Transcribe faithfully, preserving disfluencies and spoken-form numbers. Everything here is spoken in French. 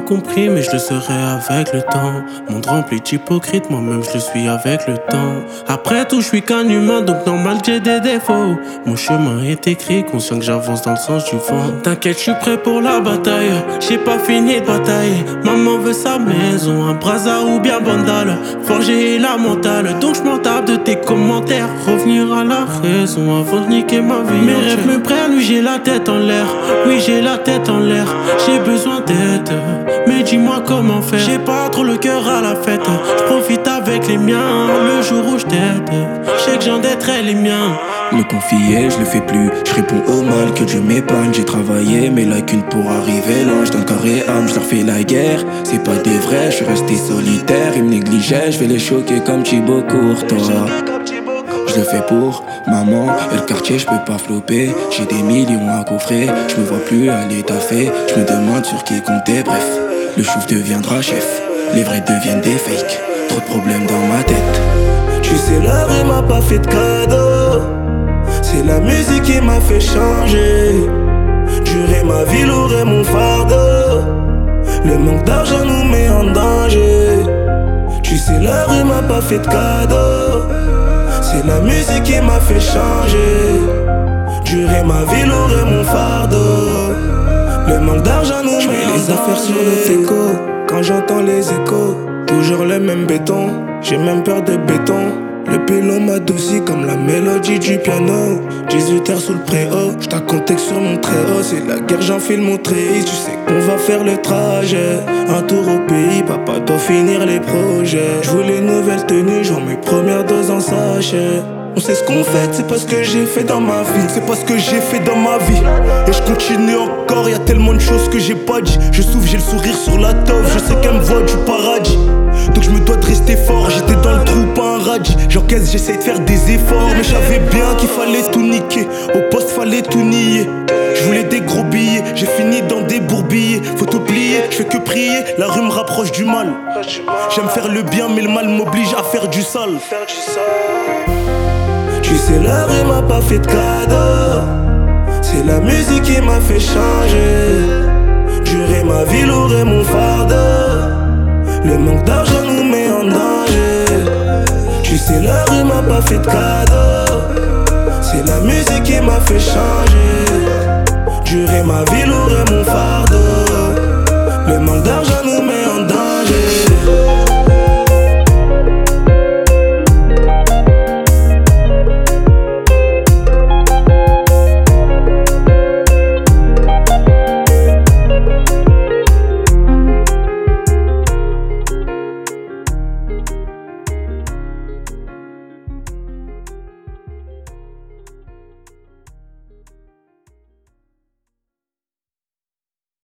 compris, mais je le serai avec le temps. Monde rempli d'hypocrite, moi-même je le suis avec le temps. Après tout, je suis qu'un humain, donc normal que j'ai des défauts. Mon chemin est écrit, conscient que j'avance dans le sens du vent. T'inquiète, je suis prêt pour la bataille. J'ai pas fini de batailler. Maman veut sa maison, un brasa ou bien bandale. Forger la mentale, donc je m'en tape de tes commentaires. Revenir à la raison avant de niquer ma vie. Mes rêves me prennent, oui j'ai la tête en l'air. Oui j'ai la tête en l'air. J'ai besoin d'aide, mais dis-moi comment faire. J'ai pas trop le cœur à la fête. Je profite avec les miens. Le jour où je t'aide, je sais que j'en d'être les miens. Me confier, je le fais plus. Je réponds au mal que Dieu m'épargne. J'ai travaillé mes lacunes pour arriver là. J'donne carré âme, je leur fais la guerre. C'est pas des vrais, je suis resté solitaire. Ils me négligeaient, je vais les choquer comme Thibaut Courtois. Je le fais pour maman et le quartier, je peux pas flopper. J'ai des millions à coffrer, je me vois plus aller taffer. Je me demande sur qui compter, bref. Le chouf deviendra chef, les vrais deviennent des fakes. Trop de problèmes dans ma tête. Tu sais la rue m'a pas fait de cadeau. C'est la musique qui m'a fait changer. Durer ma vie, lourd mon fardeau. Le manque d'argent nous met en danger. Tu sais la rue m'a pas fait de cadeau. C'est la musique qui m'a fait changer. Durer ma vie, lourd mon fardeau. Le manque d'argent nous met en danger. Je mets les affaires sur le teco. Quand j'entends les échos, toujours le même béton. J'ai même peur de béton. Le pélo m'adoucit comme la mélodie du piano. dix-huit heures sous le préau, j't'ai compté sur mon très haut. C'est la guerre, j'enfile mon treillis. Tu sais qu'on va faire le trajet. Un tour au pays, papa doit finir les projets. J'voulais une nouvelle tenue, genre mes premières doses en sachet. On sait ce qu'on fait, c'est pas ce que j'ai fait dans ma vie. C'est pas ce que j'ai fait dans ma vie. Et je continue encore, y'a tellement de choses que j'ai pas dit. Je souffre, j'ai le sourire sur la tove. Je sais qu'elle me voit du paradis. Donc je me dois de rester fort, j'étais dans le trou, pas un radis. J'encaisse, j'essaye de faire des efforts. Mais j'avais bien qu'il fallait tout niquer. Au poste fallait tout nier. Je voulais des gros billets, j'ai fini dans des bourbiers. Faut tout plier, je fais que prier. La rue me rapproche du mal. J'aime faire le bien mais le mal m'oblige à faire du sale. Tu sais la rue m'a pas fait de cadeau. C'est la musique qui m'a fait changer. Durer ma vie, lourd mon fardeau. Le manque d'argent nous met en danger. Tu sais la rue m'a pas fait de cadeau. C'est la musique qui m'a fait changer. Durer ma vie, lourd mon fardeau. Le manque d'argent